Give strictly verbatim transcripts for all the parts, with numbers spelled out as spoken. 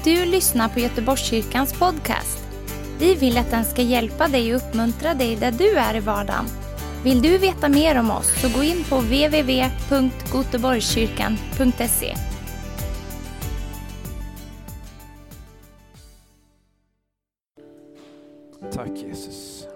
du lyssnar på Göteborgskyrkans podcast. Vi vill att den ska hjälpa dig och uppmuntra dig där du är i vardagen. Vill du veta mer om oss så gå in på w w w punkt goteborgskyrkan punkt se. Tack Jesus.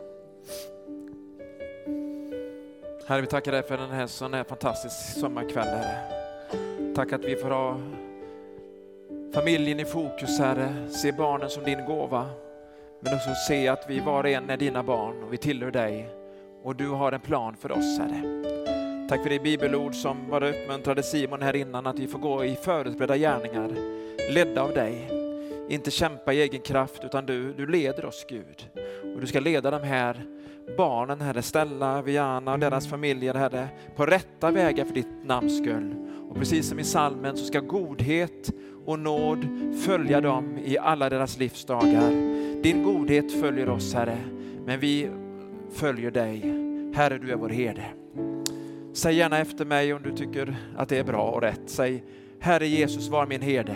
Herre, vi tackar dig för den här sån här fantastisk sommarkväll, Herre. Tack att vi får ha familjen i fokus, Herre. Se barnen som din gåva. Men också se att vi var och en är dina barn och vi tillhör dig. Och du har en plan för oss, Herre. Tack för det bibelord som bara uppmuntrade Simon här innan. Att vi får gå i förutberedda gärningar. Ledda av dig. Inte kämpa i egen kraft utan du, du leder oss, Gud. Och du ska leda de här barnen, Herre. Stella, Viana och deras familjer, Herre. På rätta vägar för ditt namns skull. Och precis som i salmen så ska godhet och nåd följa dem i alla deras livsdagar. Din godhet följer oss, Herre. Men vi följer dig. Herre, du är vår herde. Säg gärna efter mig om du tycker att det är bra och rätt. Säg, Herre Jesus, var min herde.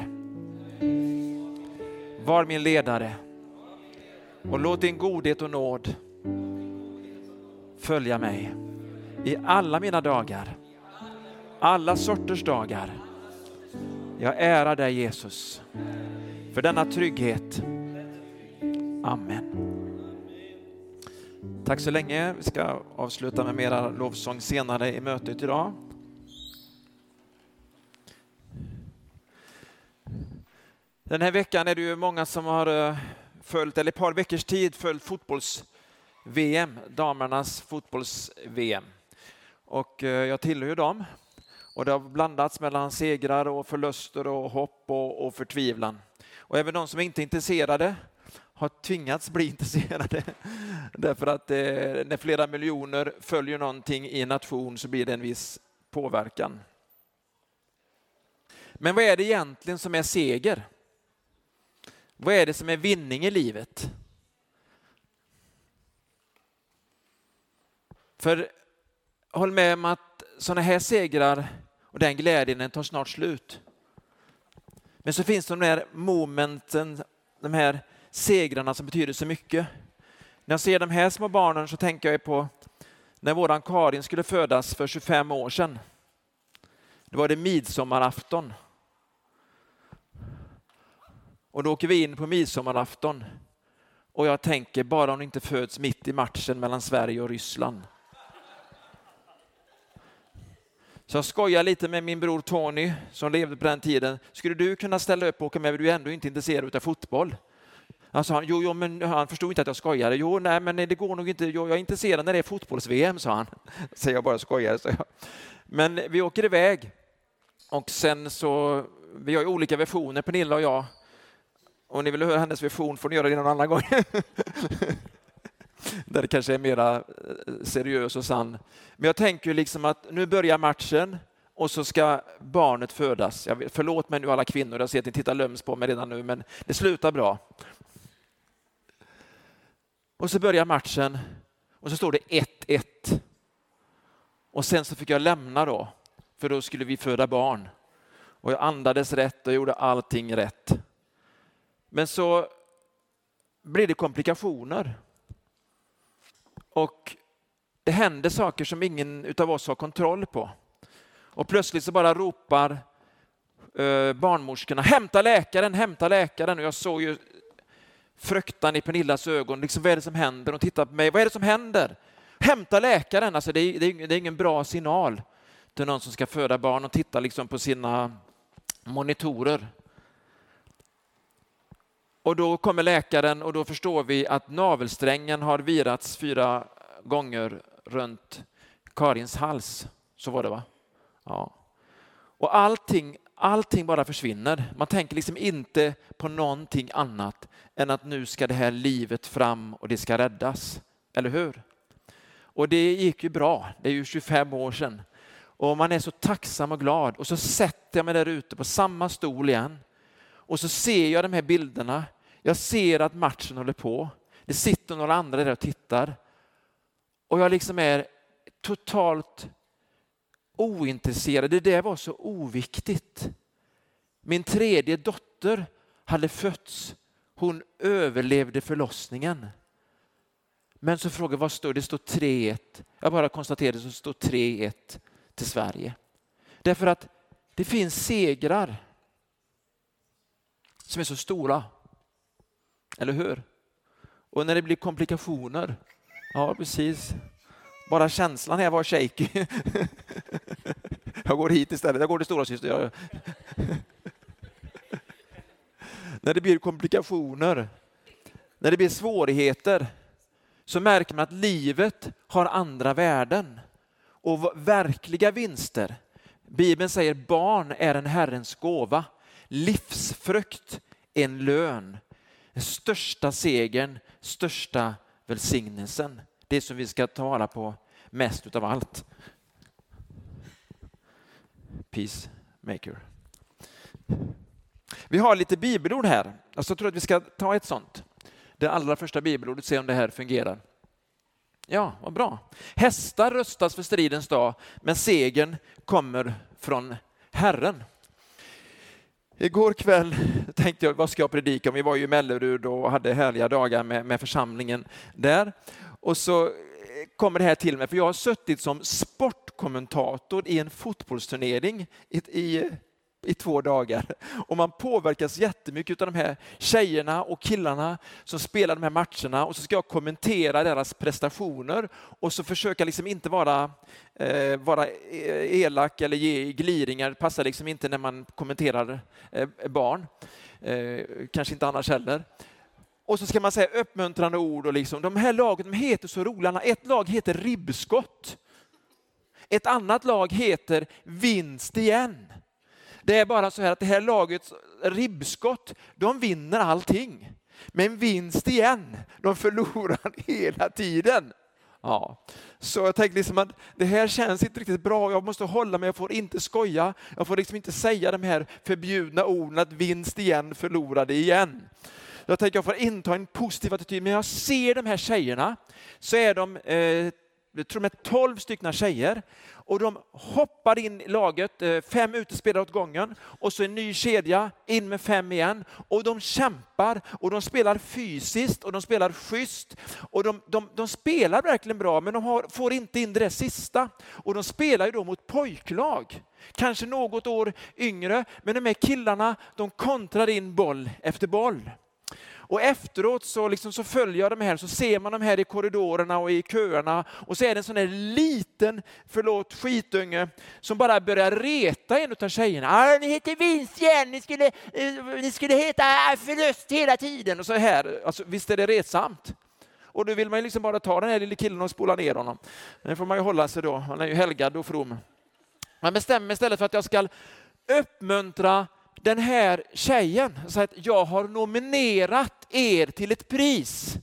Var min ledare. Och låt din godhet och nåd följa mig i alla mina dagar. Alla sorters dagar. Jag ärar dig, Jesus, för denna trygghet. Amen. Tack så länge. Vi ska avsluta med mera lovsång senare i mötet idag. Den här veckan är det ju många som har följt, eller ett par veckors tid följt fotbolls-V M, damernas fotbolls-V M. Och jag tillhör ju dem. Och det har blandats mellan segrar och förluster och hopp och, och förtvivlan. Och även de som inte är intresserade har tvingats bli intresserade. Därför att eh, när flera miljoner följer någonting i en nation så blir det en viss påverkan. Men vad är det egentligen som är seger? Vad är det som är vinning i livet? För håll med om att sådana här segrar och den glädjen den tar snart slut. Men så finns det de här momenten, de här segrarna som betyder så mycket. När jag ser de här små barnen så tänker jag på när våran Karin skulle födas för tjugofem år sedan. Det var det midsommarafton. Och då åker vi in på midsommarafton. Och jag tänker bara om det inte föds mitt i matchen mellan Sverige och Ryssland. Så jag skojar lite med min bror Tony som levde på den tiden. Skulle du kunna ställa upp och åka med, men du är ändå inte intresserad av fotboll? Han sa, jo, jo, men han förstod inte att jag skojade. Jo, nej, men det går nog inte. Jo, jag är intresserad när det är fotbolls-V M, sa han. Så jag bara skojade, så jag. Men vi åker iväg. Och sen så, vi har ju olika versioner, Pernilla och jag. Och ni vill höra hennes version får ni göra det någon annan gång. Där det kanske är mera seriös och sann. Men jag tänker ju liksom att nu börjar matchen och så ska barnet födas. Jag vet, förlåt mig nu alla kvinnor, jag ser att ni tittar löms på mig redan nu, men det slutar bra. Och så börjar matchen och så står det ett ett. Och sen så fick jag lämna då, för då skulle vi föda barn. Och jag andades rätt och gjorde allting rätt. Men så blir det komplikationer. Och det händer saker som ingen utav oss har kontroll på. Och plötsligt så bara ropar eh, barnmorskorna, hämta läkaren, hämta läkaren. Och jag såg ju fruktan i Pernillas ögon. Liksom, vad är det som händer? Och tittar på mig, vad är det som händer? Hämta läkaren. Alltså, det, är, det, är, det är ingen bra signal till någon som ska föda barn och titta liksom på sina monitorer. Och då kommer läkaren och då förstår vi att navelsträngen har virats fyra gånger runt Karins hals. Så var det, va? Ja. Och allting, allting bara försvinner. Man tänker liksom inte på någonting annat än att nu ska det här livet fram och det ska räddas. Eller hur? Och det gick ju bra. Det är ju tjugofem år sedan. Och man är så tacksam och glad. Och så sätter jag mig där ute på samma stol igen. Och så ser jag de här bilderna. Jag ser att matchen håller på. Det sitter några andra där och tittar. Och jag liksom är totalt ointresserad. Det där var så oviktigt. Min tredje dotter hade fötts. Hon överlevde förlossningen. Men så frågar vad står det? Det står tre ett. Jag bara konstaterade att det står tre ett till Sverige. Därför att det finns segrar som är så stora. Eller hur? Och när det blir komplikationer. Ja, precis. Bara känslan här var shaky. Jag går hit istället. Jag går till stora syster. När det blir komplikationer, när det blir svårigheter, så märker man att livet har andra värden och verkliga vinster. Bibeln säger barn är en Herrens gåva. Livsfrukt en lön. Den största segern, största välsignelsen. Det som vi ska tala på mest utav allt. Peacemaker. Vi har lite bibelord här. Alltså jag tror att vi ska ta ett sånt. Det allra första bibelordet, se om det här fungerar. Ja, vad bra. Hästar röstas för stridens dag, men segern kommer från Herren. Igår kväll tänkte jag, vad ska jag predika om? Vi var ju i Mellerud och hade härliga dagar med, med församlingen där. Och så kommer det här till mig, för jag har suttit som sportkommentator i en fotbollsturnering i, i, i två dagar. Och man påverkas jättemycket av de här tjejerna och killarna som spelar de här matcherna. Och så ska jag kommentera deras prestationer och så försöka liksom inte vara, eh, vara elak eller ge gliringar. Det passar liksom inte när man kommenterar eh, barn. Eh, kanske inte annars heller. Och så ska man säga uppmuntrande ord. Och liksom, de här lagen de heter så roliga. Ett lag heter Ribbskott. Ett annat lag heter Vinst igen. Det är bara så här att det här laget Ribbskott, de vinner allting. Men Vinst igen, de förlorar hela tiden. Ja. Så jag tänkte liksom att det här känns inte riktigt bra. Jag måste hålla mig, jag får inte skoja. Jag får liksom inte säga de här förbjudna orden att vinst igen, förlorade igen. Jag tänker jag får inta en positiv attityd. Men jag ser de här tjejerna, så är de, eh, jag tror de är tolv stycken tjejer. Och de hoppar in i laget, eh, fem utespelare åt gången. Och så en ny kedja, in med fem igen. Och de kämpar och de spelar fysiskt och de spelar schysst. Och de, de, de spelar verkligen bra, men de har, får inte in det sista. Och de spelar ju då mot pojklag. Kanske något år yngre, men de här killarna, de kontrar in boll efter boll. Och efteråt så, liksom så följer jag de här, så ser man de här i korridorerna och i köerna. Och så är det en sån här liten, förlåt, skitunge som bara börjar reta en av tjejerna. Ah, ni heter vinst igen, ni skulle, eh, ni skulle heta förlust hela tiden. Och så här, alltså, visst är det retsamt. Och då vill man ju liksom bara ta den här lilla killen och spola ner honom. Det får man ju hålla sig då, han är ju helgad och from. Man bestämmer istället för att jag ska uppmuntra den här tjejen, så att jag har nominerat er till ett pris.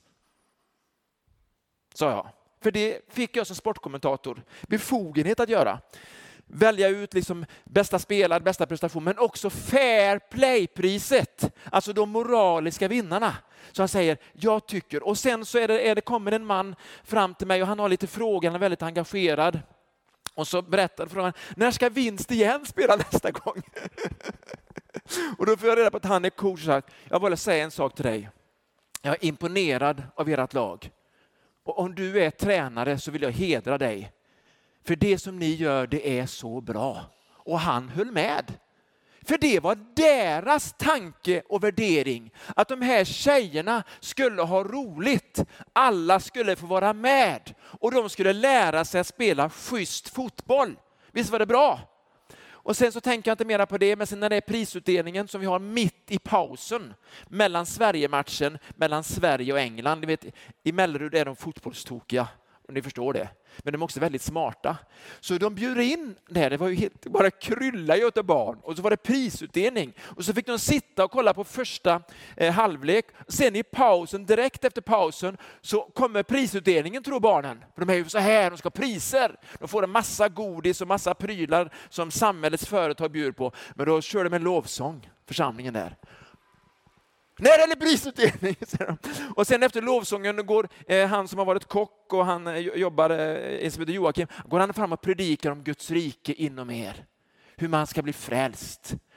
Sa jag. För det fick jag som sportkommentator befogenhet att göra. Välja ut liksom bästa spelare, bästa prestation, men också fair play-priset. Alltså de moraliska vinnarna. Så han säger, jag tycker. Och sen så är det, är det kommer en man fram till mig och han har lite frågor, han är väldigt engagerad. Och så berättar frågan, när ska vinst igen spela nästa gång? Och då får jag reda på att han är coach och sagt, jag vill säga en sak till dig. Jag är imponerad av ert lag. Och om du är tränare så vill jag hedra dig. För det som ni gör, det är så bra. Och han höll med. För det var deras tanke och värdering. Att de här tjejerna skulle ha roligt. Alla skulle få vara med. Och de skulle lära sig att spela schysst fotboll. Visst var det bra? Och sen så tänker jag inte mera på det. Men sen när det är prisutdelningen som vi har mitt i pausen. Mellan Sverige-matchen, mellan Sverige och England. Ni vet, i Mellerud är de fotbollstokiga. Om ni förstår det. Men de är också väldigt smarta. Så de bjuder in det. Det var ju helt, bara krylla i barn. Och så var det prisutdelning. Och så fick de sitta och kolla på första eh, halvlek. Sen i pausen, direkt efter pausen, så kommer prisutdelningen, tror barnen. För de är ju så här, de ska ha priser. De får en massa godis och massa prylar som samhällets företag bjuder på. Men då kör de en lovsång, församlingen där. När är det prisutdelning? Och sen efter lovsången går eh, han som har varit kock och han eh, jobbar, eh, som heter Joakim, går han fram och predikar om Guds rike inom er. Hur man ska bli frälst.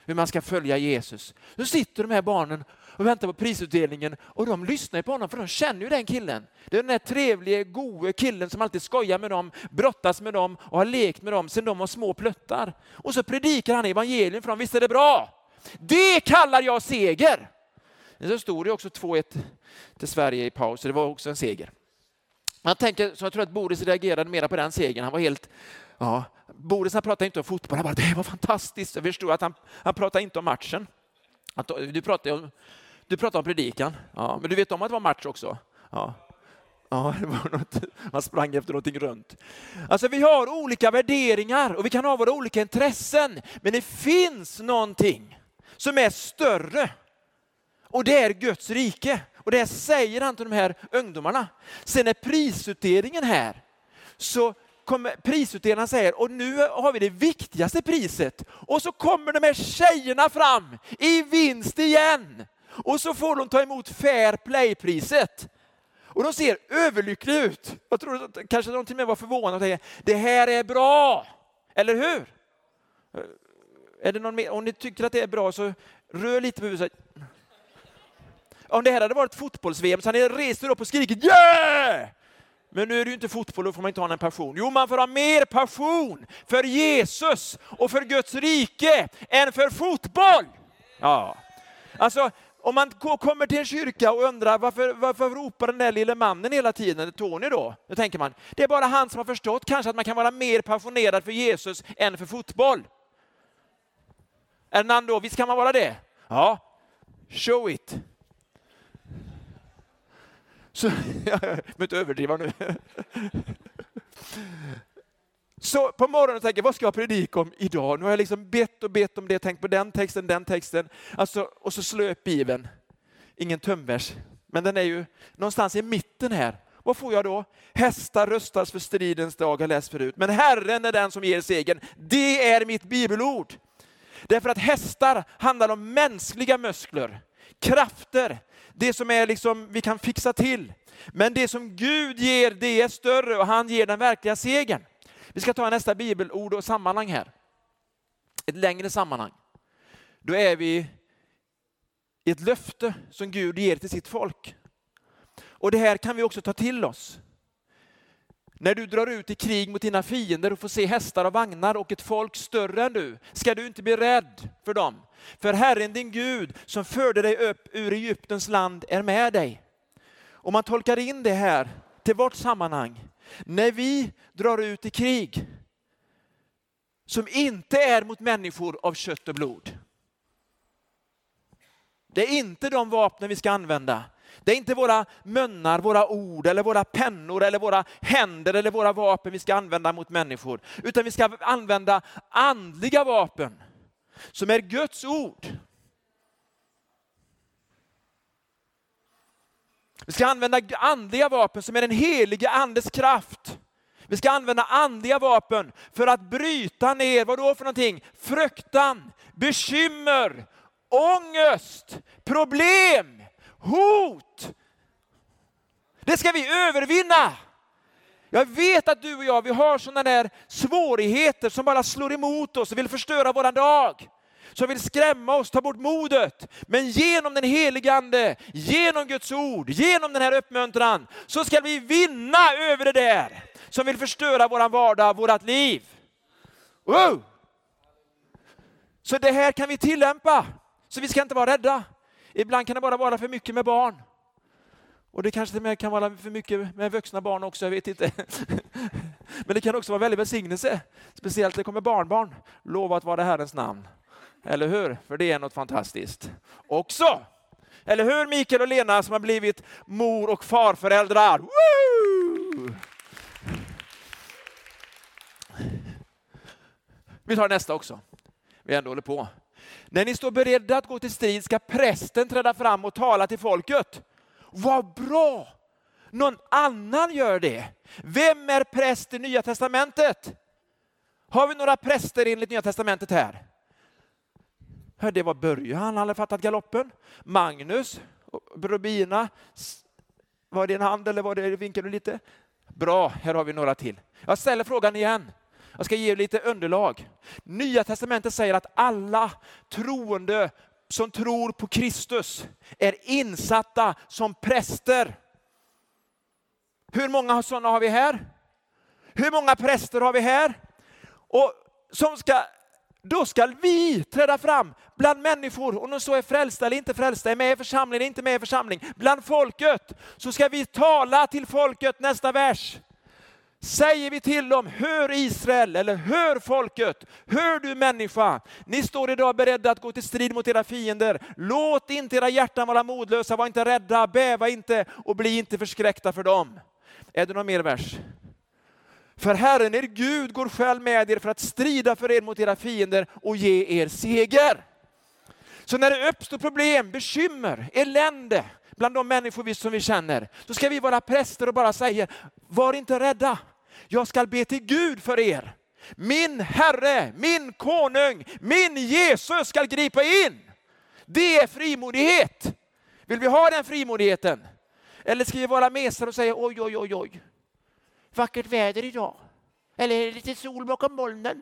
hur man ska följa Jesus. Så sitter de här barnen och väntar på prisutdelningen och de lyssnar på honom för de känner ju den killen. Det är den där trevliga, goe killen som alltid skojar med dem, brottas med dem och har lekt med dem sedan de var små plöttar. Och så predikar han evangelium för dem, visst är det bra? Det kallar jag seger! Så stod det också två ett till Sverige i paus, så det var också en seger. Man tänker, så jag tror att Boris reagerade mer på den segern. Han var helt, ja, Boris han pratade inte om fotboll, han bara, det var fantastiskt. Jag förstod att han, han pratade inte om matchen. Att, du pratade om, du pratade om predikan, ja, men du vet om att det var match också. Ja. Ja, det var något, man sprang efter någonting runt. Alltså vi har olika värderingar och vi kan ha våra olika intressen. Men det finns någonting som är större. Och det är Guds rike. Och det säger han till de här ungdomarna. Sen är prisutdelningen här. Så kommer prisutdelaren säger, och nu har vi det viktigaste priset. Och så kommer de här tjejerna fram i vinst igen. Och så får de ta emot Fair Play-priset. Och de ser överlyckliga ut. Jag tror att kanske de till och med var förvånade och tänkte, det här är bra. Eller hur? Är det någon mer? Om ni tycker att det är bra så rör lite på huvudet. Om det här hade varit fotbolls-V M så hade ni rest upp och skrikit yeah! Men nu är det ju inte fotboll, då får man inte ha en passion. Jo, man får ha mer passion för Jesus och för Guds rike än för fotboll. Ja. Alltså, om man kommer till en kyrka och undrar varför, varför ropar den där lilla mannen hela tiden, Tony då? Då tänker man, det är bara han som har förstått kanske att man kan vara mer passionerad för Jesus än för fotboll. Är någon då, visst kan man vara det? Ja, show it. Så, jag vill inte överdriva nu. Så på morgonen tänker jag, vad ska jag predika om idag? Nu har jag liksom bett och bett om det, tänkt på den texten, den texten. Alltså, och så slår jag upp Bibeln. Ingen tömvers. Men den är ju någonstans i mitten här. Vad får jag då? Hästar röstas för stridens dag, jag läst förut. Men Herren är den som ger segern. Det är mitt bibelord. Därför att hästar handlar om mänskliga muskler, krafter. Det som är liksom vi kan fixa till. Men det som Gud ger, det är större och han ger den verkliga segern. Vi ska ta nästa bibelord och sammanhang här. Ett längre sammanhang. Då är vi i ett löfte som Gud ger till sitt folk. Och det här kan vi också ta till oss. När du drar ut i krig mot dina fiender och får se hästar och vagnar och ett folk större än du, ska du inte bli rädd för dem. För Herren din Gud som förde dig upp ur Egyptens land är med dig. Om man tolkar in det här till vårt sammanhang. När vi drar ut i krig som inte är mot människor av kött och blod. Det är inte de vapnen vi ska använda. Det är inte våra munnar, våra ord eller våra pennor eller våra händer eller våra vapen vi ska använda mot människor. Utan vi ska använda andliga vapen som är Guds ord. Vi ska använda andliga vapen som är den heliga andes kraft. Vi ska använda andliga vapen för att bryta ner, vad då för någonting? Fruktan, bekymmer, ångest, problem, hot. Det ska vi övervinna. Jag vet att du och jag, vi har sådana där svårigheter som bara slår emot oss och vill förstöra våran dag. Som vill skrämma oss, ta bort modet. Men genom den heliga ande, genom Guds ord, genom den här uppmuntran så ska vi vinna över det där som vill förstöra våran vardag, vårat liv. Wow! Så det här kan vi tillämpa. Så vi ska inte vara rädda. Ibland kan det bara vara för mycket med barn. Och det kanske till och med kan vara för mycket med vuxna barn också, jag vet inte. Men det kan också vara väldigt välsignelse. Speciellt när det kommer barnbarn. Lova att vara det Herrens namn. Eller hur? För det är något fantastiskt. Också. Eller hur Mikael och Lena som har blivit mor- och farföräldrar? Woo! Vi tar nästa också. Vi ändå håller på. När ni står beredda att gå till strid ska prästen träda fram och tala till folket. Vad bra! Någon annan gör det. Vem är präst i Nya Testamentet? Har vi några präster enligt Nya Testamentet här? Det var Börje, han hade fattat galoppen. Magnus, Robina, var det en hand eller var det, vinkar du lite? Bra, här har vi några till. Jag ställer frågan igen. Jag ska ge er lite underlag. Nya testamentet säger att alla troende som tror på Kristus är insatta som präster. Hur många sådana har vi här? Hur många präster har vi här? Och som ska, då ska vi träda fram bland människor, om de så är frälsta eller inte frälsta, är med i församling eller inte med i församling. Bland folket så ska vi tala till folket, nästa vers. Säger vi till dem, hör Israel, eller hör folket, hör du människa. Ni står idag beredda att gå till strid mot era fiender. Låt inte era hjärtan vara modlösa, var inte rädda, bäva inte och bli inte förskräckta för dem. Är det någon mer vers? För Herren er Gud går själv med er för att strida för er mot era fiender och ge er seger. Så när det uppstår problem, bekymmer, elände bland de människor vi som vi känner, så ska vi vara präster och bara säga, var inte rädda. Jag ska be till Gud för er. Min Herre, min konung, min Jesus ska gripa in. Det är frimodighet. Vill vi ha den frimodigheten? Eller ska vi vara mesar och säga, oj, oj, oj, oj. Vackert väder idag. Eller lite sol bakom molnen.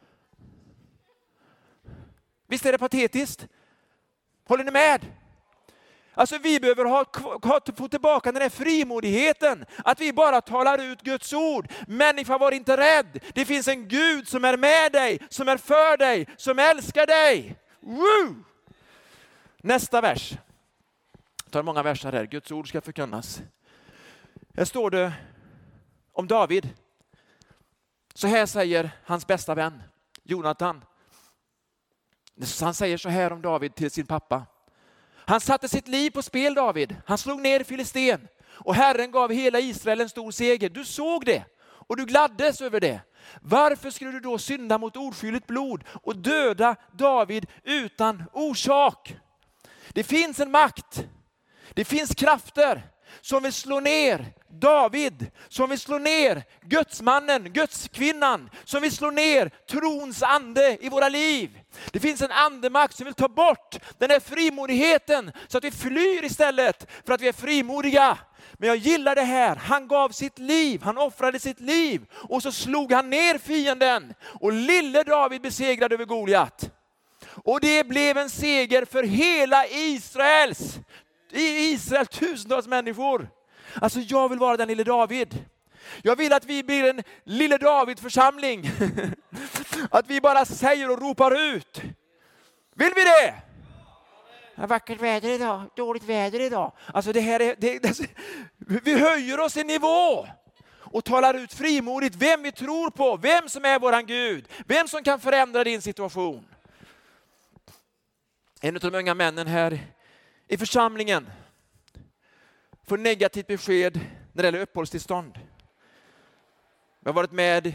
Visst är det patetiskt? Håller ni med? Alltså vi behöver ha, ha, få tillbaka den här frimodigheten. Att vi bara talar ut Guds ord. Människa, var inte rädd. Det finns en Gud som är med dig, som är för dig, som älskar dig. Woo! Nästa vers. Jag tar många verser här. Guds ord ska förkunnas. Här står det om David. Så här säger hans bästa vän, Jonatan. Han säger så här om David till sin pappa. Han satte sitt liv på spel, David. Han slog ner Filisten. Och Herren gav hela Israel en stor seger. Du såg det. Och du gladdes över det. Varför skulle du då synda mot oskyldigt blod och döda David utan orsak? Det finns en makt. Det finns krafter som vill slå ner David, som vill slå ner Gudsmannen, Gudskvinnan, som vill slå ner trons ande i våra liv. Det finns en andemakt som vill ta bort den här frimodigheten så att vi flyr istället för att vi är frimodiga. Men jag gillar det här. Han gav sitt liv, han offrade sitt liv och så slog han ner fienden och lille David besegrade över Goliat. Och det blev en seger för hela Israels, i Israel tusentals människor. Alltså jag vill vara den lille David. Jag vill att vi blir en lille David-församling. Att vi bara säger och ropar ut. Vill vi det? Ja, vackert väder idag, dåligt väder idag. Alltså det här är, det, det, vi höjer oss i nivå. Och talar ut frimodigt vem vi tror på. Vem som är våran Gud. Vem som kan förändra din situation. En av de unga männen här i församlingen får negativt besked när det gäller uppehållstillstånd. Jag har varit med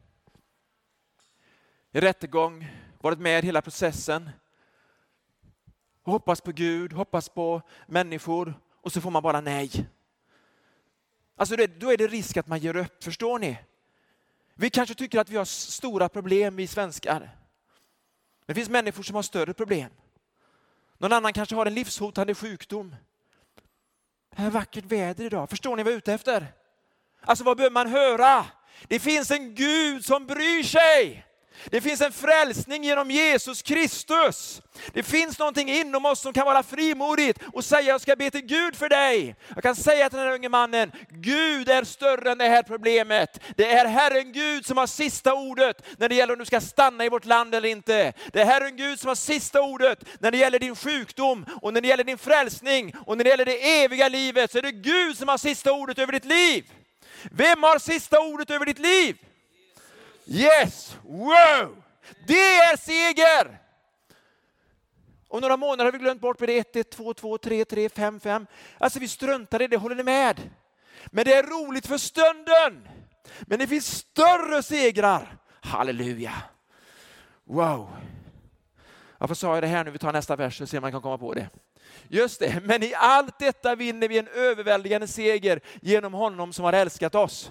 i rättegång, varit med i hela processen. Och hoppas på Gud, hoppas på människor och så får man bara nej. Alltså det, då är det risk att man ger upp, förstår ni? Vi kanske tycker att vi har stora problem, vi svenskar. Det finns människor som har större problem. Någon annan kanske har en livshotande sjukdom. Det är vackert väder idag. Förstår ni vad jag är ute efter? Alltså vad behöver man höra? Det finns en Gud som bryr sig. Det finns en frälsning genom Jesus Kristus. Det finns någonting inom oss som kan vara frimodigt och säga jag ska be till Gud för dig. Jag kan säga till den här unge mannen, Gud är större än det här problemet. Det är Herren Gud som har sista ordet när det gäller om du ska stanna i vårt land eller inte. Det är Herren Gud som har sista ordet när det gäller din sjukdom och när det gäller din frälsning och när det gäller det eviga livet. Så är det Gud som har sista ordet över ditt liv. Vem har sista ordet över ditt liv? Yes, wow! Det är seger! Om några månader har vi glömt bort med det ett, ett, två, två, tre, tre, fem, fem. Alltså vi struntar i det, håller ni med? Men det är roligt för stunden. Men det finns större segrar. Halleluja. Wow. Varför sa jag det här nu? Vi tar nästa vers och ser om man kan komma på det. Just det, men i allt detta vinner vi en överväldigande seger genom honom som har älskat oss.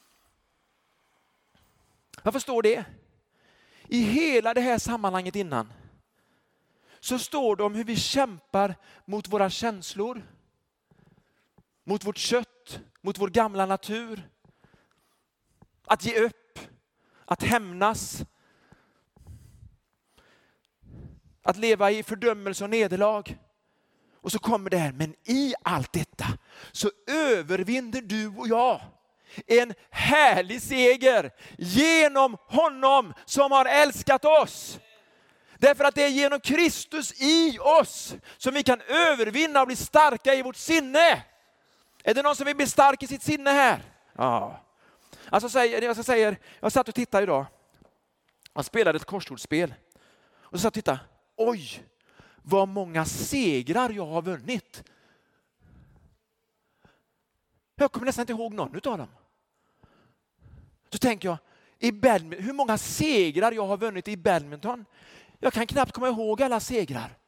Varför står det? I hela det här sammanhanget innan så står det om hur vi kämpar mot våra känslor, mot vårt kött, mot vår gamla natur. Att ge upp, att hämnas, att leva i fördömelse och nederlag. Och så kommer det här, men i allt detta så övervinner du och jag en härlig seger genom honom som har älskat oss. Därför att det är genom Kristus i oss som vi kan övervinna och bli starka i vårt sinne. Är det någon som vill bli stark i sitt sinne här? Ja. Alltså säger, jag säger, jag satt och tittade idag. Jag spelade ett korsordsspel. Och så satt och tittade. Oj, vad många segrar jag har vunnit. Jag kommer nästan inte ihåg någon av dem. Så tänker jag, i badminton, hur många segrar jag har vunnit i badminton? Jag kan knappt komma ihåg alla segrar.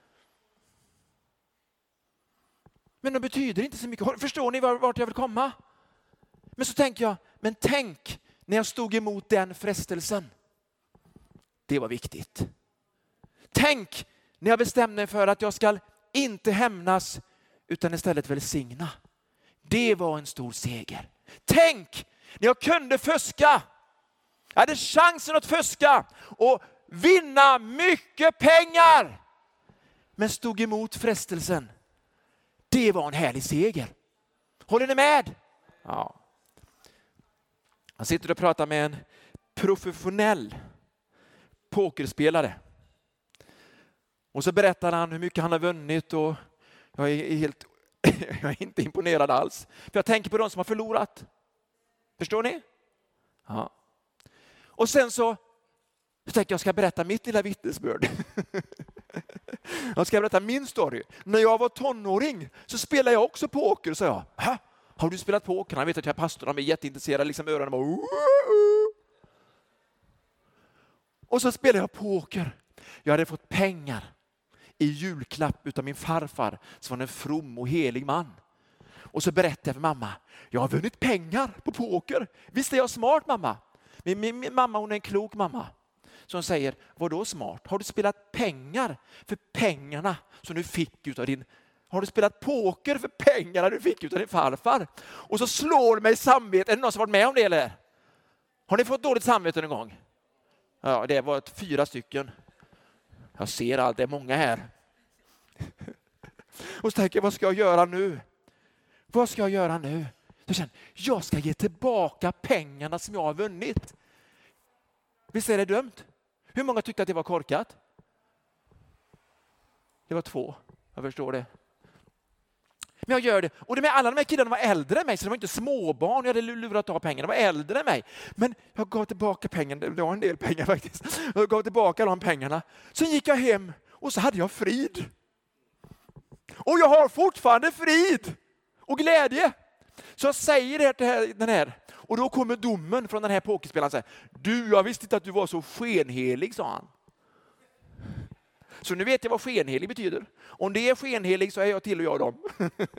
Men det betyder inte så mycket. Förstår ni vart jag vill komma? Men så tänker jag, men tänk när jag stod emot den frestelsen. Det var viktigt. Tänk när jag bestämde mig för att jag ska inte hämnas utan istället välsigna. Det var en stor seger. Tänk när jag kunde fuska. Jag hade chansen att fuska och vinna mycket pengar. Men stod emot frestelsen. Det var en härlig seger. Håller ni med? Ja. Jag sitter och pratar med en professionell pokerspelare. Och så berättar han hur mycket han har vunnit och jag är helt jag är inte imponerad alls. För jag tänker på de som har förlorat. Förstår ni? Ja. Och sen så, så tänker jag jag ska berätta mitt lilla vittnesbörd. Jag ska berätta min story. När jag var tonåring så spelade jag också poker, sa jag. Hä? Har du spelat poker? Jag vet att jag är pastor, de är jätteintresserade, liksom öronen bara. Och så spelade jag poker. Jag hade fått pengar i julklapp utav min farfar som var en from och helig man. Och så berättade jag för mamma, jag har vunnit pengar på poker. Visst är jag smart, mamma? Min, min, min mamma, hon är en klok mamma. Som säger, vad då smart? Har du spelat pengar för pengarna som du fick utav din... Har du spelat poker för pengarna du fick utav din farfar? Och så slår mig samvetet. Är det någon som varit med om det eller? Har ni fått dåligt samvete någon gång? Ja, det var ett, fyra stycken. Jag ser allt, det är många här. Och så tänker jag, vad ska jag göra nu? Vad ska jag göra nu? Jag känner, jag ska ge tillbaka pengarna som jag har vunnit. Visst är det dumt? Hur många tyckte att det var korkat? Det var två, jag förstår det. Men jag gör det. Och det med alla de här killarna var äldre än mig, så det var inte småbarn. Jag hade lurat av pengarna, de var äldre än mig. Men jag gav tillbaka pengarna, det var en del pengar faktiskt. Jag gav tillbaka de pengarna. Sen gick jag hem och så hade jag frid. Och jag har fortfarande frid och glädje. Så jag säger det till den här. Och då kommer domen från den här pokerspelaren. Säger, du, jag visste inte att du var så skenhelig, sa han. Så nu vet jag vad skenhelig betyder. Om det är skenhelig så är jag till och jag dem.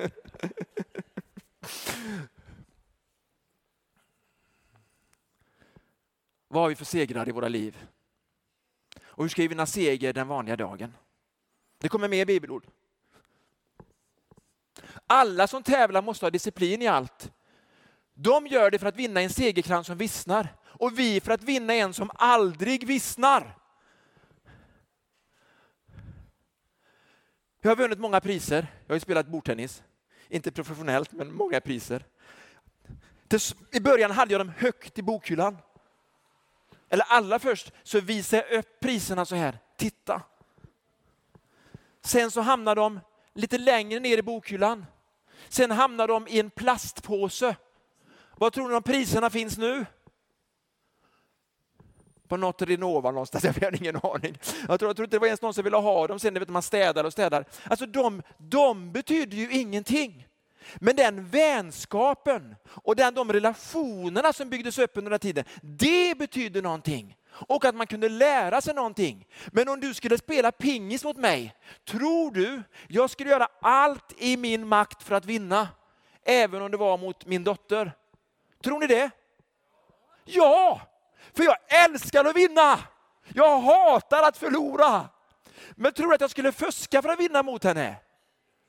Vad har vi för segrar i våra liv? Och hur ska vi vinna seger den vanliga dagen? Det kommer med bibelord. Alla som tävlar måste ha disciplin i allt. De gör det för att vinna en segerkrans som vissnar. Och vi för att vinna en som aldrig vissnar. Jag har vunnit många priser. Jag har spelat bordtennis. Inte professionellt, men många priser. I början hade jag dem högt i bokhyllan. Eller allra först så visade jag upp priserna så här. Titta. Sen så hamnade de lite längre ner i bokhyllan. Sen hamnade de i en plastpåse. Vad tror ni om priserna finns nu? På något Renova någonstans, jag har ingen aning. Jag tror, jag tror inte det var ens någon som ville ha dem, sen vet man städar och städar. Alltså de, de betyder ju ingenting. Men den vänskapen och den, de relationerna som byggdes upp under den tiden, det betyder någonting. Och att man kunde lära sig någonting. Men om du skulle spela pingis mot mig, tror du jag skulle göra allt i min makt för att vinna? Även om det var mot min dotter. Tror ni det? Ja! För jag älskar att vinna. Jag hatar att förlora. Men tror du att jag skulle fuska för att vinna mot henne?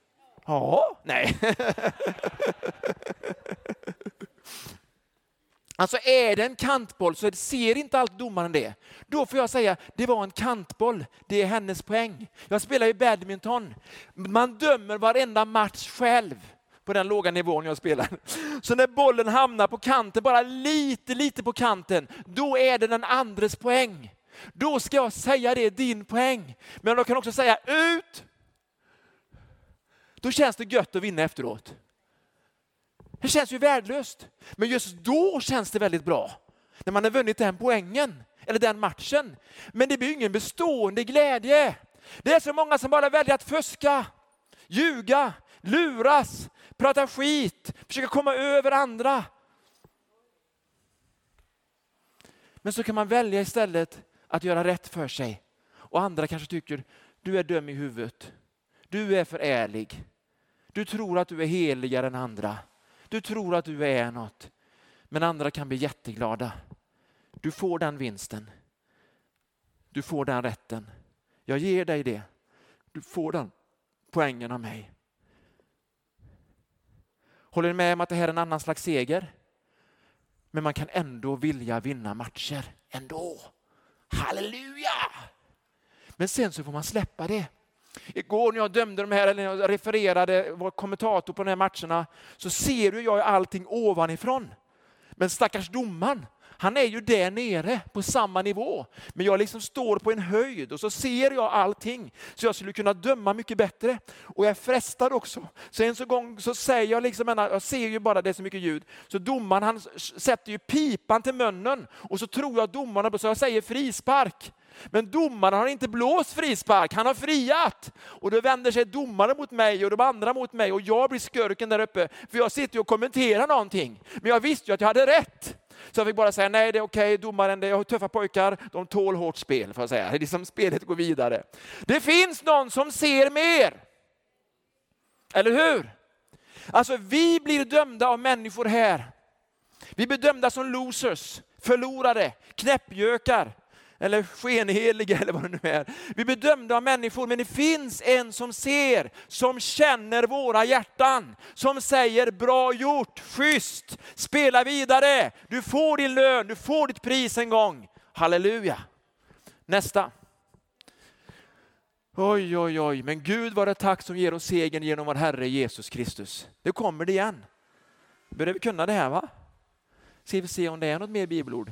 Ja, nej. Alltså är det en kantboll så ser inte alltid domaren det. Då får jag säga, det var en kantboll. Det är hennes poäng. Jag spelar ju badminton. Man dömer varenda match själv på den låga nivån jag spelar. Så när bollen hamnar på kanten, bara lite, lite på kanten, då är det den andres poäng. Då ska jag säga det är din poäng. Men jag kan också säga ut. Då känns det gött att vinna efteråt. Det känns ju värdelöst. Men just då känns det väldigt bra. När man har vunnit den poängen. Eller den matchen. Men det blir ingen bestående glädje. Det är så många som bara väljer att fuska. Ljuga. Luras. Prata skit. Försöka komma över andra. Men så kan man välja istället att göra rätt för sig. Och andra kanske tycker, du är dum i huvudet. Du är för ärlig. Du tror att du är heligare än andra. Du tror att du är något. Men andra kan bli jätteglada. Du får den vinsten. Du får den rätten. Jag ger dig det. Du får den poängen av mig. Håller ni med om att det här är en annan slags seger? Men man kan ändå vilja vinna matcher. Ändå. Halleluja! Men sen så får man släppa det. Igår när jag dömde de här, eller när jag refererade, var kommentator på de här matcherna, så ser ju jag allting ovanifrån. Men stackars domaren, han är ju där nere på samma nivå. Men jag liksom står på en höjd och så ser jag allting. Så jag skulle kunna döma mycket bättre. Och jag är frestad också. Så en så gång så säger jag liksom, jag ser ju bara det så mycket ljud. Så domaren han sätter ju pipan till munnen. Och så tror jag domarna, så jag säger frispark. Men domaren har inte blåst frispark, han har friat. Och då vänder sig domaren mot mig och de andra mot mig. Och jag blir skurken där uppe. För jag sitter och kommenterar någonting. Men jag visste ju att jag hade rätt. Så jag fick bara säga, nej det är okej, domaren, det är tuffa pojkar, de tål hårt spel, får jag säga. Det är liksom spelet går vidare. Det finns någon som ser mer. Eller hur? Alltså vi blir dömda av människor här. Vi blir dömda som losers, förlorare, knäppjökar. Eller skenheliga eller vad det nu är. Vi blir dömda av människor, men det finns en som ser, som känner våra hjärtan. Som säger, bra gjort, schysst, spela vidare. Du får din lön, du får ditt pris en gång. Halleluja. Nästa. Oj, oj, oj. Men Gud var det tack som ger oss segern genom vår Herre Jesus Kristus. Det kommer det igen. Börjar vi kunna det här, va? Ska vi se om det är något mer bibelord.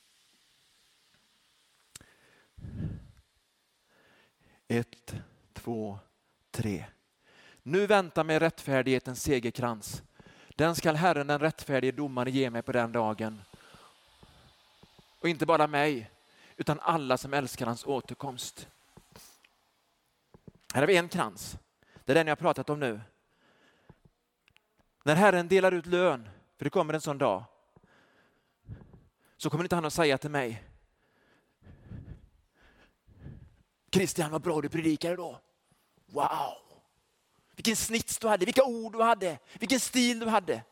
Ett, två, tre. Nu väntar mig rättfärdighetens segerkrans. Den skall Herren, den rättfärdige domaren, ge mig på den dagen. Och inte bara mig, utan alla som älskar hans återkomst. Här har vi en krans. Det är den jag har pratat om nu. När Herren delar ut lön, för det kommer en sån dag, så kommer inte han att säga till mig, Christian, vad bra du predikade då. Wow! Vilken snits du hade, vilka ord du hade, vilken stil du hade.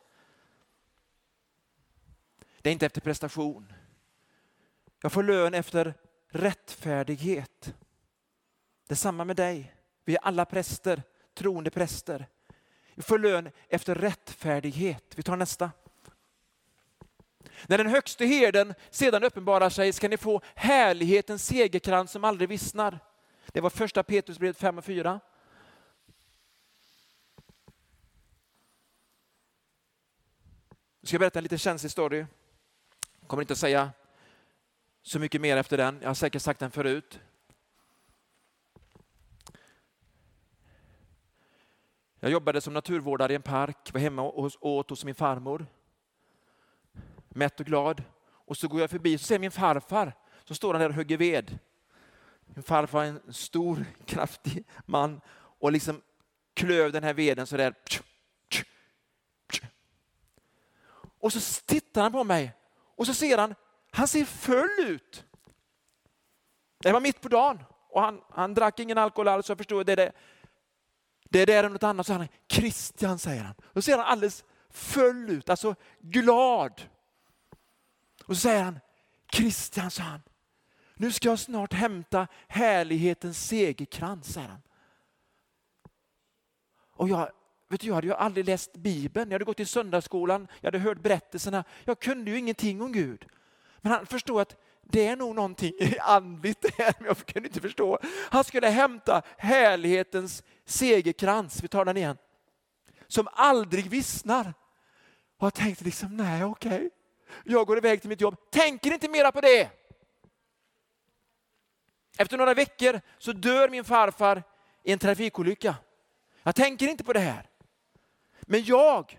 Det är inte efter prestation. Jag får lön efter rättfärdighet. Det är samma med dig. Vi är alla präster, troende präster. Vi får lön efter rättfärdighet. Vi tar nästa. När den högste herden sedan uppenbarar sig ska ni få härlighetens segerkrans som aldrig vissnar. Det var första Petrusbrevet fem och fyra. Jag ska berätta en lite känslig story. Jag kommer inte att säga så mycket mer efter den. Jag har säkert sagt den förut. Jag jobbade som naturvårdare i en park. Var hemma och åt hos min farmor. Mätt och glad. Och så går jag förbi och ser min farfar. Så står han där och hugger ved. Min farfar är en stor, kraftig man. Och liksom klöv den här veden så där. Och så tittar han på mig. Och så ser han, han ser full ut. Det var mitt på dagen. Och han, han drack ingen alkohol alls, så jag förstår det. Det, det är där något annat. Så han, Christian, säger han. Och så ser han alldeles full ut, alltså glad. Och så säger han, Christian, sa han, nu ska jag snart hämta härlighetens segerkrans, säger han. Och jag vet du, jag hade ju aldrig läst Bibeln. Jag hade gått i söndagsskolan. Jag hade hört berättelserna. Jag kunde ju ingenting om Gud. Men han förstod att det är nog någonting andligt där. Men jag kunde inte förstå. Han skulle hämta härlighetens segerkrans. Vi tar den igen. Som aldrig vissnar. Och jag tänkte liksom, nej okej. Okay. Jag går iväg till mitt jobb. Tänker inte mera på det. Efter några veckor så dör min farfar i en trafikolycka. Jag tänker inte på det här. Men jag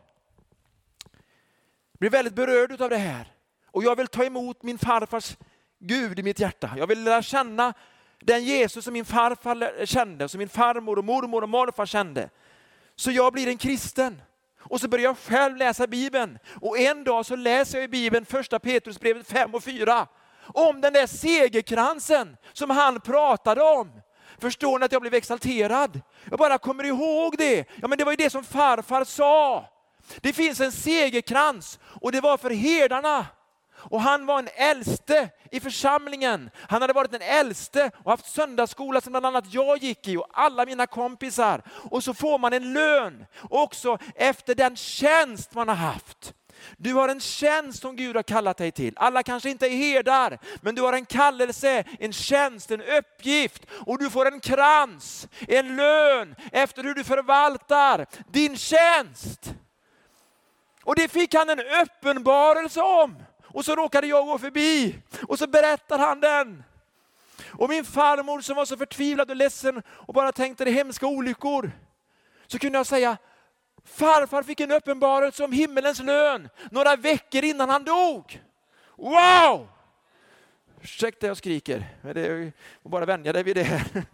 blir väldigt berörd av det här. Och jag vill ta emot min farfars Gud i mitt hjärta. Jag vill lära känna den Jesus som min farfar kände. Som min farmor och mormor och morfar kände. Så jag blir en kristen. Och så börjar jag själv läsa Bibeln. Och en dag så läser jag i Bibeln första Petrusbrevet fem och fyra. Om den där segerkransen som han pratade om. Förstår ni att jag blev exalterad? Jag bara kommer ihåg det. Ja, men det var ju det som farfar sa. Det finns en segerkrans och det var för herdarna. Och han var en äldste i församlingen. Han hade varit den äldste och haft söndagsskola som bland annat jag gick i och alla mina kompisar. Och så får man en lön också efter den tjänst man har haft. Du har en tjänst som Gud har kallat dig till. Alla kanske inte är herdar, men du har en kallelse, en tjänst, en uppgift. Och du får en krans, en lön efter hur du förvaltar din tjänst. Och det fick han en uppenbarelse om. Och så råkade jag gå förbi. Och så berättar han den. Och min farmor som var så förtvivlad och ledsen och bara tänkte det hemska olyckor. Så kunde jag säga, farfar fick en uppenbarelse om himmelens lön några veckor innan han dog. Wow! Ursäkta jag skriker. Men det är bara vänja dig vid det här.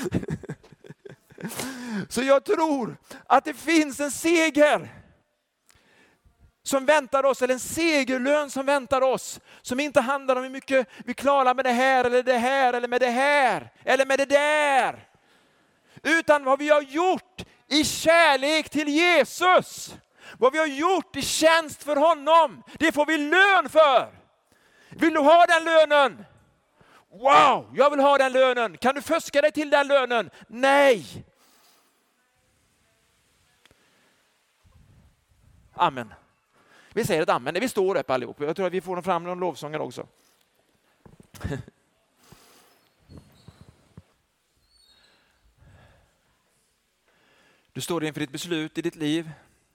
Så jag tror att det finns en seger som väntar oss, eller en segerlön som väntar oss, som inte handlar om hur mycket vi klarar med det här eller det här eller med det här eller med det där, utan vad vi har gjort i kärlek till Jesus, vad vi har gjort i tjänst för honom, det får vi lön för. Vill du ha den lönen? Wow, jag vill ha den lönen. Kan du fuska dig till den lönen? Nej. Amen. Vi säger ett amen när vi står upp allihop. Jag tror att vi får fram någon lovsångare också. Du står inför ett beslut i ditt liv.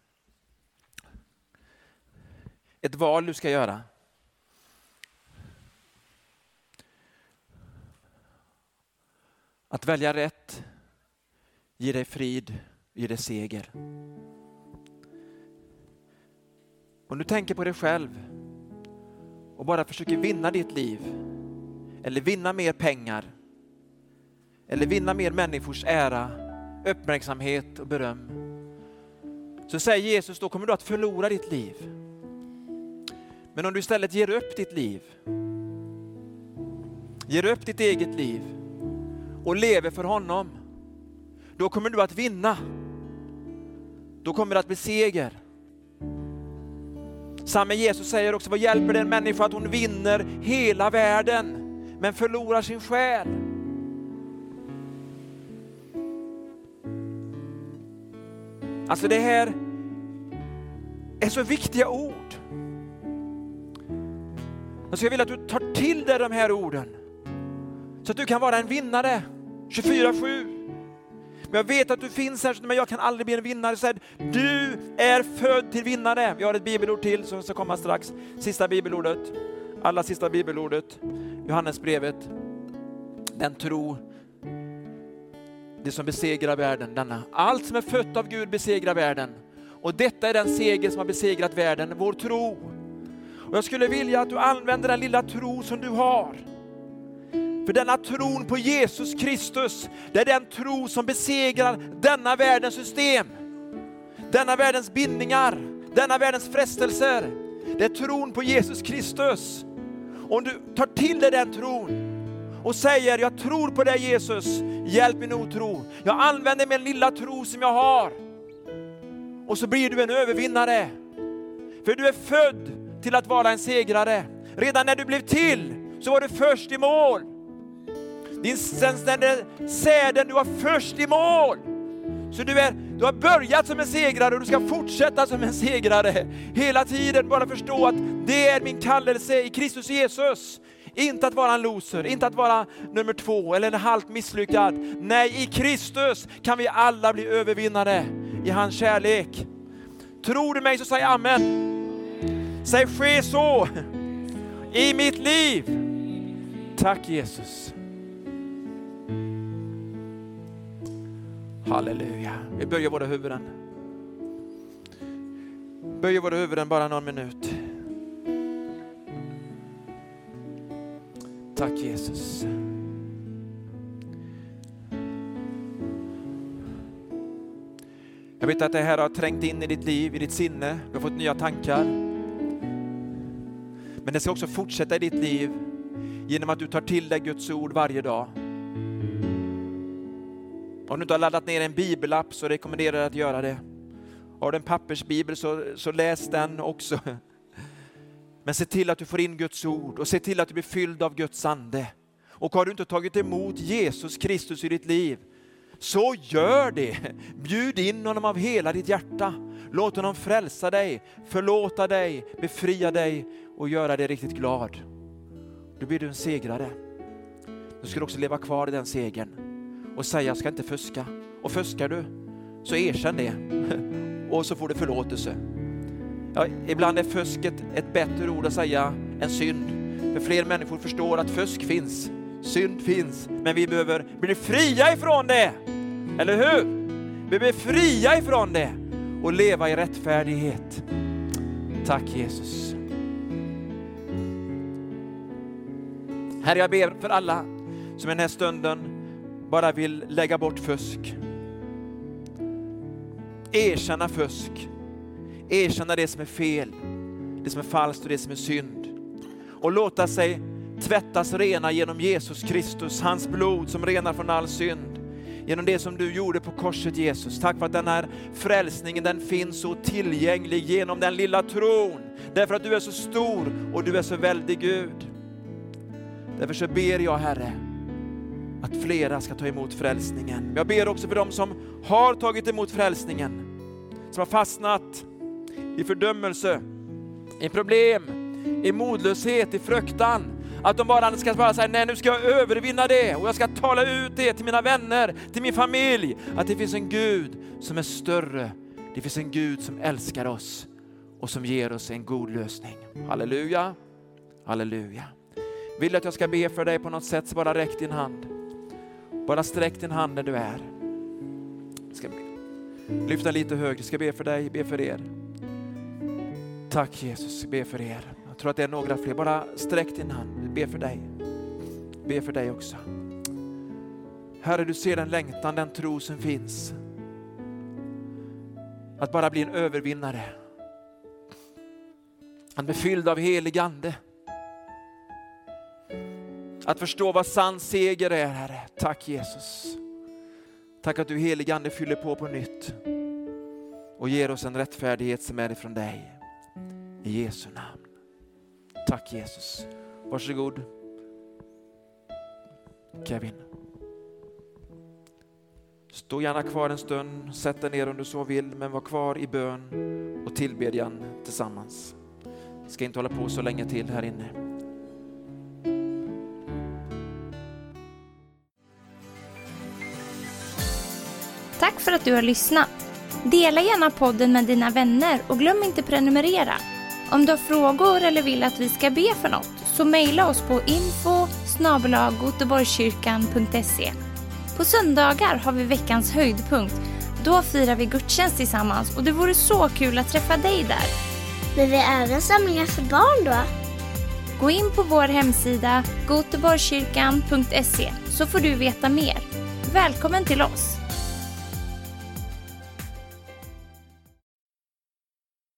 Ett val du ska göra. Att välja rätt ger dig frid, ger dig seger. Om du tänker på dig själv och bara försöker vinna ditt liv, eller vinna mer pengar, eller vinna mer människors ära, uppmärksamhet och beröm, så säger Jesus, då kommer du att förlora ditt liv. Men om du istället ger upp ditt liv, ger upp ditt eget liv och lever för honom, då kommer du att vinna. Då kommer det att bli seger. Samme Jesus säger också, vad hjälper det en människa att hon vinner hela världen men förlorar sin själ? Alltså det här är så viktiga ord. Jag skulle vilja att du tar till dig de här orden så att du kan vara en vinnare tjugofyra sju. Men jag vet att du finns här, men jag kan aldrig bli en vinnare. Så här, du är född till vinnare. Vi har ett bibelord till som ska komma strax. Sista bibelordet. Alla sista bibelordet. Johannesbrevet. Den tro. Det som besegrar världen. Denna. Allt som är fött av Gud besegrar världen. Och detta är den seger som har besegrat världen. Vår tro. Och jag skulle vilja att du använder den lilla tro som du har. För denna tron på Jesus Kristus, det är den tro som besegrar denna världens system. Denna världens bindningar, denna världens frestelser. Det är tron på Jesus Kristus. Om du tar till dig den tron och säger, jag tror på dig Jesus, hjälp min otro. Jag använder min lilla tro som jag har. Och så blir du en övervinnare. För du är född till att vara en segrare. Redan när du blev till så var du först i mål. Din säden du var först i mål. Så du, är, du har börjat som en segrare och du ska fortsätta som en segrare. Hela tiden bara förstå att det är min kallelse i Kristus Jesus. Inte att vara en loser, inte att vara nummer två eller en halvt misslyckad. Nej, i Kristus kan vi alla bli övervinnare i hans kärlek. Tror du mig så säg amen. Säg ske så i mitt liv. Tack Jesus. Halleluja. Vi böjer våra huvuden. Böjer våra huvuden bara någon minut. Tack Jesus. Jag vet att det här har trängt in i ditt liv, i ditt sinne. Du har fått nya tankar. Men det ska också fortsätta i ditt liv genom att du tar till dig Guds ord varje dag. Om du inte har laddat ner en bibelapp så rekommenderar jag att göra det. Har du en pappersbibel så, så läs den också. Men se till att du får in Guds ord och se till att du blir fylld av Guds ande. Och har du inte tagit emot Jesus Kristus i ditt liv, så gör det. Bjud in honom av hela ditt hjärta. Låt honom frälsa dig, förlåta dig, befria dig och göra dig riktigt glad. Då blir du en segrare. Du ska också leva kvar i den segern och säga jag ska inte fuska. Och fuskar du så erkänn det och så får du förlåtelse. Ja, ibland är fusket ett bättre ord att säga än synd. För fler människor förstår att fusk finns, synd finns. Men vi behöver bli fria ifrån det. Eller hur? Vi behöver fria ifrån det och leva i rättfärdighet. Tack Jesus. Herre, jag ber för alla som i den här stunden bara vill lägga bort fusk. Erkänna fusk. Erkänna det som är fel, det som är falskt och det som är synd. Och låta sig tvättas rena genom Jesus Kristus, hans blod som renar från all synd. Genom det som du gjorde på korset Jesus. Tack för att den här frälsningen den finns så tillgänglig genom den lilla tron. Därför att du är så stor och du är så väldig Gud. Därför så ber jag Herre att flera ska ta emot frälsningen. Jag ber också för dem som har tagit emot frälsningen. Som har fastnat i fördömelse, i problem, i modlöshet, i fruktan. Att de bara ska bara säga, nej nu ska jag övervinna det. Och jag ska tala ut det till mina vänner, till min familj. Att det finns en Gud som är större. Det finns en Gud som älskar oss. Och som ger oss en god lösning. Halleluja, halleluja. Vill du att jag ska be för dig på något sätt så bara räck din hand. Bara sträck din hand där du är. Ska lyfta lite högre, ska be för dig, be för er. Tack Jesus, be för er. Jag tror att det är några fler. Bara sträck din hand, be för dig. Be för dig också. Herre, du ser den längtan, den tro som finns. Att bara bli en övervinnare. Att bli fylld av helig ande. Att förstå vad sann seger är, Herre. Tack Jesus. Tack att du helig ande fyller på på nytt. Och ger oss en rättfärdighet som är ifrån dig. I Jesu namn. Tack Jesus. Varsågod. Kevin. Stå gärna kvar en stund. Sätt dig ner om du så vill. Men var kvar i bön och tillbedjan tillsammans. Vi ska inte hålla på så länge till här inne. Tack för att du har lyssnat. Dela gärna podden med dina vänner och glöm inte prenumerera. Om du har frågor eller vill att vi ska be för något så mejla oss på info snabel-a goteborgskyrkan punkt se. På söndagar har vi veckans höjdpunkt. Då firar vi gudstjänst tillsammans och det vore så kul att träffa dig där. Men vi är även samlingar för barn då? Gå in på vår hemsida goteborgskyrkan punkt se så får du veta mer. Välkommen till oss!